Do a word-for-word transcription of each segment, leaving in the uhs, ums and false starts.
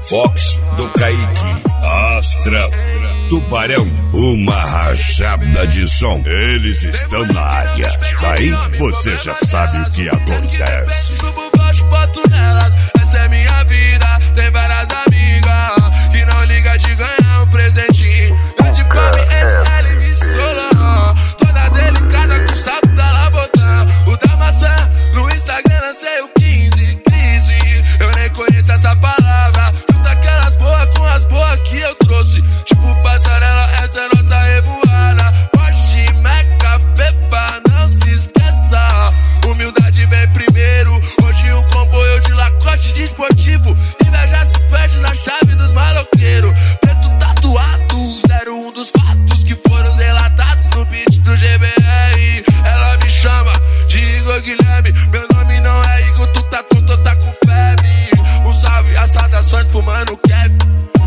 Fox do Kaique, Astra, Tubarão, uma rajada de som. Eles estão na área. Daí você já sabe o que acontece. Subo baixo, boto nelas, essa é minha vida. Tem várias amigas que não liga de ganhar um presentinho. É de Pami, antes ela me sola. Toda delicada com o saco da Labotã. O da maçã, no Instagram lancei o quinze, crise. Eu nem conheço essa palavra. Junta aquelas boas com as boas que eu trouxe. Tipo passarela, essa é nossa revoada. Porsche, Meca, Fefa, não se esqueça. Humildade vem primeiro. Hoje um comboio de Lacoste desportivo. Inveja se perde na chave dos maloqueiros. Preto tatuado, zero um dos fatos que foram relatados no beat do G B R. Ela me chama de Igor Guilherme. Meu nome não é Igor, tu tá com, tu tá com febre. Um salve, as saudações pro mano Kevin.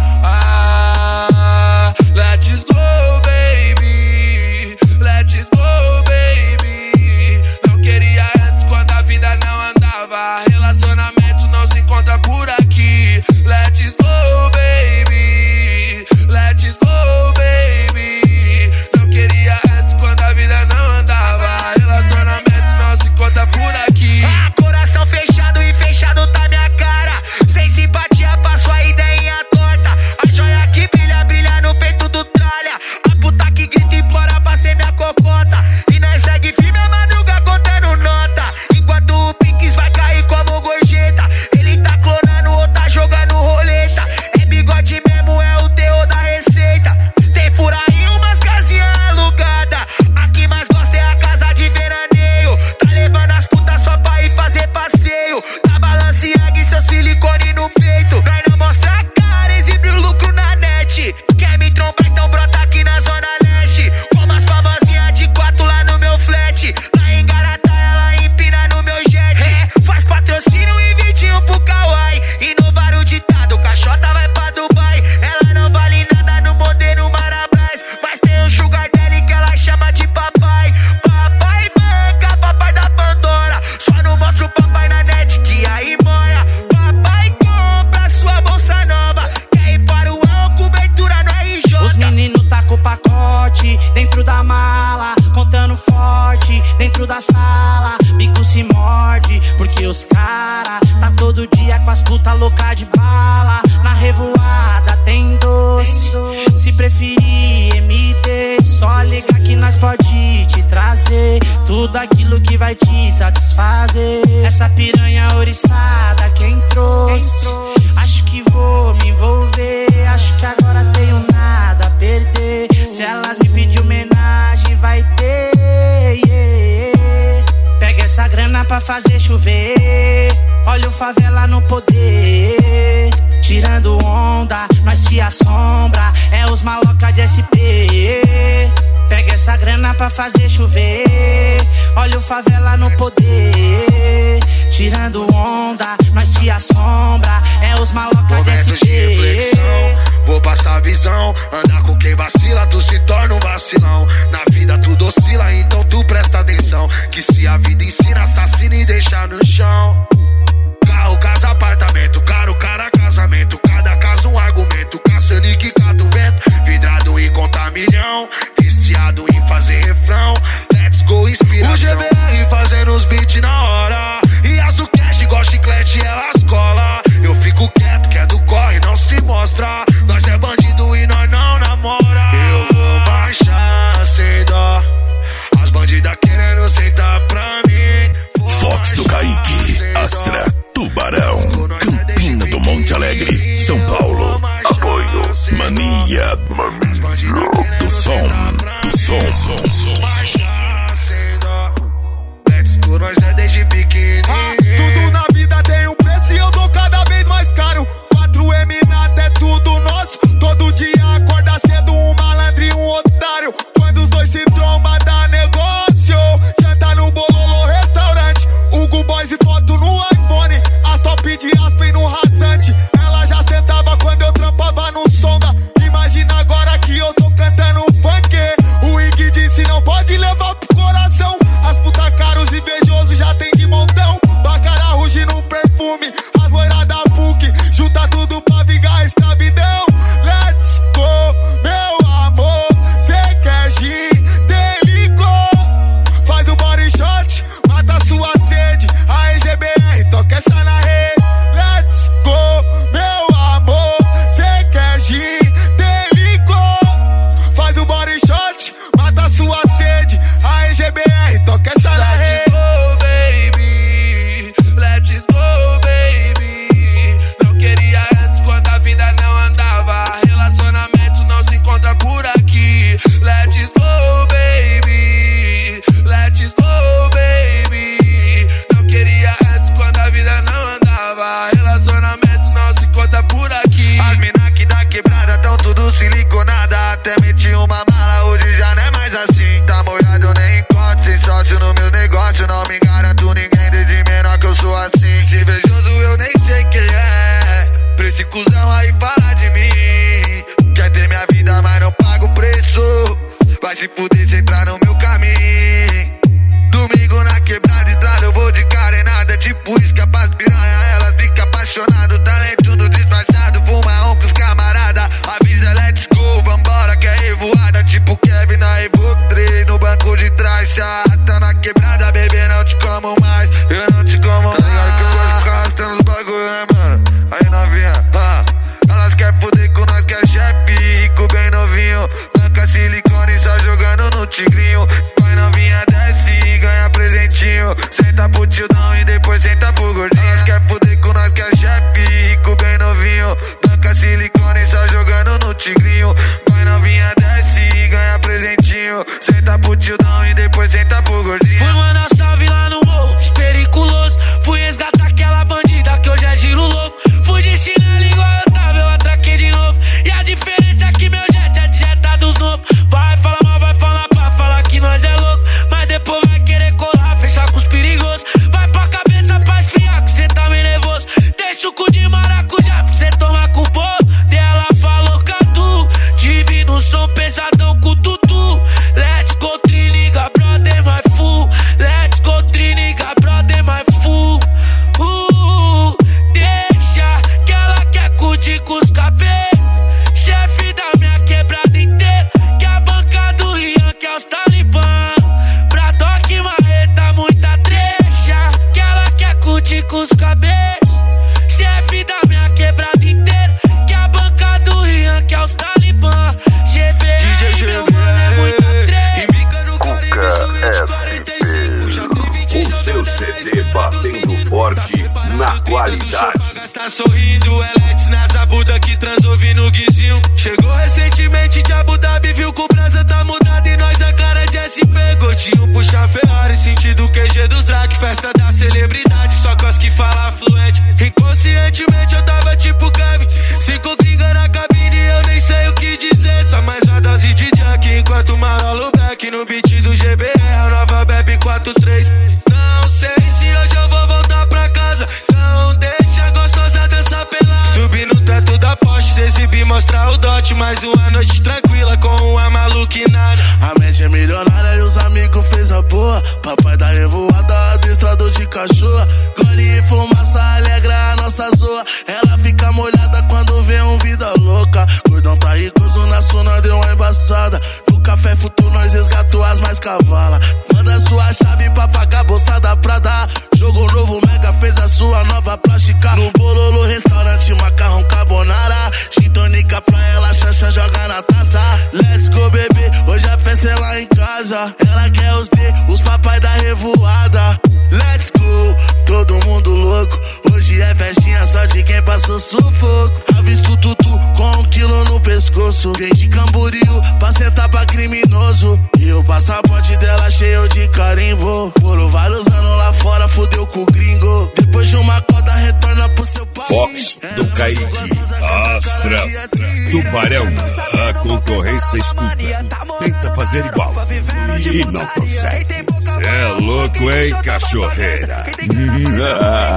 Ah, let's go, baby. Let's go, baby. Não queria antes quando a vida não andava. Relacionamento não se encontra por aqui. Let's go, baby. Let's go, baby. Não queria antes quando a vida não andava. Relacionamento não se encontra por aqui. Ah, coração fechado e fechado tá minha cara. Sem simpatia, passo a ideinha torta. A joia que brilha, brilha no peito do tralha. A puta que grita e implora pra ser minha cocota. E nós segue firme a madruga contando nota. Enquanto o Pix vai cair como gorjeta. Ele tá clonando ou tá jogando roleta. É bigode mesmo, é o terror da receita. Tem por aí umas casinhas alugadas. A que mais gosta é a casa de veraneio. Tá levando as putas só pra ir fazer passeio. Tá Balenciaga e seu silicone no peito. Nós não mostra a cara, exibe o lucro na net. Quer me trombar, então brota aqui na zona leste. Como as famosinhas de quatro lá no meu flat. Lá em Garatá ela empina no meu jet. É, faz patrocínio e vidinho pro Kawaii. Inovar o ditado, caixota vai pra Dubai. Ela não vale nada no modelo Marabras. Mas tem um sugar daddy que ela chama de papai. Papai banca, papai da Pandora. Só não mostra o papai na net que aí moia. Papai compra sua bolsa nova. Quer ir para o El, cobertura no R J. Os meninos tá com o pacote dentro da mala, contando forte dentro da sala. Bico se morde, porque os cara tá todo dia com as puta louca de bala. Na revoada tem doce, se preferir M D, só ligar que nós pode te trazer tudo aquilo que vai te satisfazer. Essa piranha oriçada quem trouxe, acho que vou me envolver. Acho que agora tenho nada a perder. Se elas me pedir homenagem vai ter, yeah. Pega essa grana pra fazer chover. Olha o favela no poder. Tirando onda, nós te assombra. É os maloca de S P. Pega essa grana pra fazer chover. Olha o favela no poder. Tirando onda, nós te assombra. É os maloca de S P. Momentos de reflexão, vou passar a visão. Andar com quem vacila, tu se torna um vacilão. Na vida tudo oscila, então tu presta atenção. Que se a vida ensina, assassina e deixa no chão. Carro, casa, apartamento, caro, cara, casamento. Cada caso um argumento, caça-nique, cata o vento. Vidrado em contar milhão, viciado em fazer refrão. Let's go, inspiração. O G B R fazendo os beats na hora. E as do cash igual chiclete, elas cola. Eu fico quieto, que é do corre, não se mostra. Nós é bandido e nós não namora. Eu vou marchar sem dó. As bandidas querendo sentar pra mim. Vou Fox do Kaique, Astra, Tubarão, Campina do Monte Alegre, São Paulo. Apoio Mania, Mania do som, do som. Let's go, nós é desde pequeno. Ah, tudo na vida tem um preço e eu tô cada vez mais caro. quatro M nada é tudo nosso. Todo dia acorda cedo um malandro e um otário. Quando os dois se trombam dá negócio. Janta no Bololô restaurante. Hugo Boys e foto no iPhone. As top de Aspen no rasante. Ela já sentava quando eu trampava no sonda. Imagina agora que eu tô cantando funk. O Ig disse não pode levar pro coração. As puta caros invejosos já tem de montão. Bacara ruge no perfume. As loiras da P U C junta tudo pra vingar esse cuzão aí fala de mim. Quer ter minha vida, mas não paga o preço. Vai se fuder se entrar no meu caminho. Domingo na quebrada, estrada, eu vou de carenada. Tipo isca pras piranha, ela fica apaixonada. Talentudo disfarçado, fuma um com os camarada. Avisa, let's go, vambora que é revoada. Tipo Kevin na Evoque três, no banco de trás. Se arrasta na quebrada, bebê, não te como mais. Eu não te como mais. Tá ligado que eu gosto de ficar arrastando os bagulho, né, mano? Aí novinha, ah, elas querem foder com nós que é chefe. Rico bem novinho, banca silicone só jogando no tigrinho. Vai novinha, desce e ganha presentinho. Senta pro tiozão e depois senta pro gordinho. Elas querem foder com nós que é chefe. Rico bem novinho, banca silicone só jogando no tigrinho. Vai novinha, desce e ganha presentinho. Senta pro tiozão e depois senta pro gordinho. Fui mandar salve lá no morro, periculoso. Fui resgatar aquela bandida que hoje é giro louco. Fui de chinelo igual eu tava, eu atraquei de novo. E a diferença é que meu jet é de jeta dos novos. Vai falar mal, vai falar pra falar que nós é louco. Mas depois vai querer colar, fechar com os perigosos. Vai pra cabeça pra esfriar que cê tá meio nervoso. Tem suco de maracujá pra cê tomar com o bolo. Dela falou catu, tive no som pesadão com o tutu. Let's go triniga, brother, my full. Let's go triniga, brother, my full. Uh, deixa que ela quer curtir com os cabeças. Chefe da minha quebrada inteira. Que a banca do Rian, que é os talibã. Pra toque marreta, muita trecha. Que ela quer curtir com os cabeças. Chefe da minha quebrada inteira. Que a banca do Rian, que é os talibã. G B R, meu mano, é muita trecha. Embica no Caribe, Suíte quarenta e cinco. Já tem vinte O seu C D batendo forte na qualidade. Tá sorrindo, Alex nas abuda que transou no guizinho. Chegou recentemente de Abu Dhabi, viu que o Brasa tá mudado e nós a cara de S P. Gordinho puxa Ferrari, sentido Q G dos drag. Festa da celebridade, só cos que fala fluente. Inconscientemente eu tava tipo Kevin. Cinco gringa na cabine, eu nem sei o que dizer. Só mais uma dose de junk, enquanto marolo back no beat do G B R, a nova Bebe quatro três. Não sei se hoje eu vou voltar pra casa. Não deixa a gostosa dançar pelada. Subir no teto da Porsche, se exibir, mostrar o dote. Mais uma noite tranquila com uma maluquinada. A mente é milionária e os amigos fez a boa. Papai da revoada, adestrador de cachorro. Gole e fumaça alegra a nossa zoa. Ela fica molhada quando vê um vida louca. Gordão tá ricoso na suna, deu uma embaçada. No café futuro nós resgatou as mais cavalas. Manda sua chave pra pagar a bolsa da Prada. Jogo novo, Mega fez a sua nova plástica. No Bololo, restaurante, macarrão carbonara. Gintônica pra ela, Xanxan joga na taça. Let's go, bebê, hoje a festa é lá em casa. Ela quer os D, os papai da revoada. Let's go, todo mundo louco. Hoje é festinha só de quem passou sufoco. Avisto tutu com um quilo no pescoço. Vem de Camboriú pra sentar pra criminoso. E o passaporte dela cheio de carimbo. Por vários anos lá fora, fudeu com o gringo. Depois de uma coda, retorna pro seu país. Fox do Kaique, Astra, Tubarão, a concorrência escuta. Tenta fazer igual e não consegue. Cê é louco, hein, cachorreira?